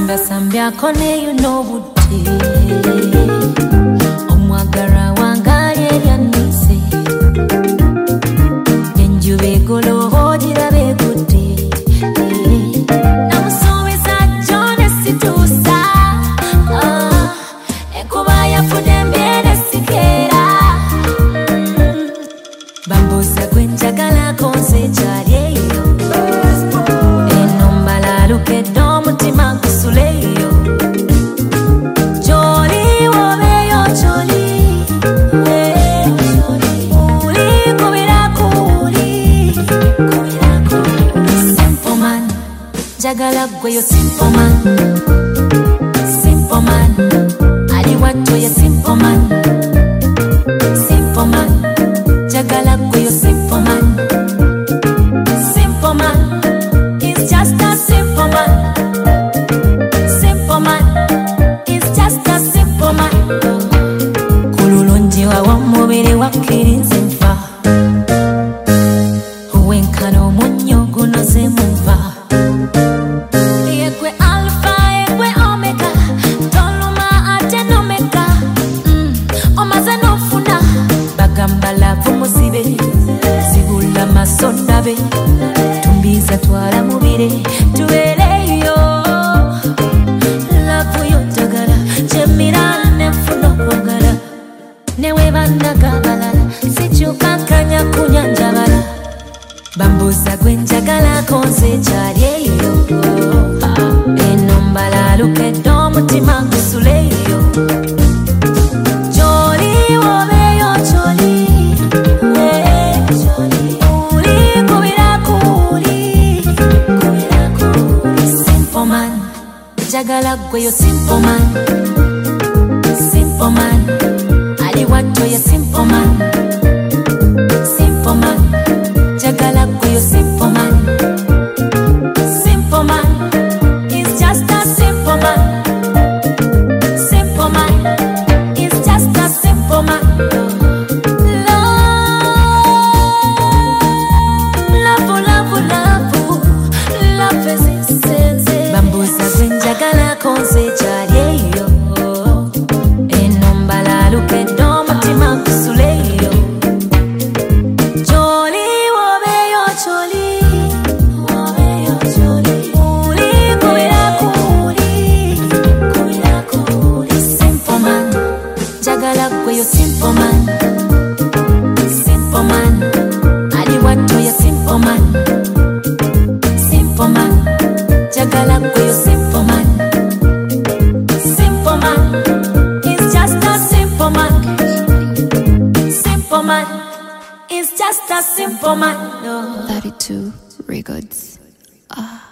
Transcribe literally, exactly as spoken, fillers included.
Sambia sambia kone you know buti Omwagara wangaye yanise Yenjuwe golo hojira be buti Namusuwiza jone situsa Ekuba yafude mbere sikera Bambuza kwenjagala konse charyeyo Enombala luke domutima kusuleyo Joli wobeyo joli Uli kubira kuli Simple man Jagala gweyo simple man Simple man Ali watu ya simple man Simple man Jagala gweyo simple man Simple man It's just a simple man Simple man It's just a simple man Kululunji wa wamubiri wakirize mfa Uwenkano munyo gunoze mumva Yekwe alpha, yekwe omega Toluma ate nomega mm. Omaze nofuna Bagambala vumuzibe Zibula masondabe Tumbiza twala mubire Tuwereyo Lavu yotagala Jemira nefuno kwagala Newe bandagabalala Sichukakanya kunyanjabala Bambuza gwenjagala konse charyeyo Enombala luke domutima kusuleyo Joli wobeyo joli Uli kubira kuli Simple man Jagala gweyo simple man Simple man Ali watu ya simple man Simple man Jagala gweyo simple man Simple man It's just a simple man Simple man It's just a simple man Love, love, love Love is insane Bambuza gwenjagala konse charyeyo Enombala luke domutima kusuleyo Joli wobeyo joli Uli kubira kuli Simple man Jagala gweyo simple man Simple man Ali watu ya simple man Simple man Jagala gweyo simple man Simple man It's just a simple man Simple man It's just a simple man no. thirty-two Records. Ah.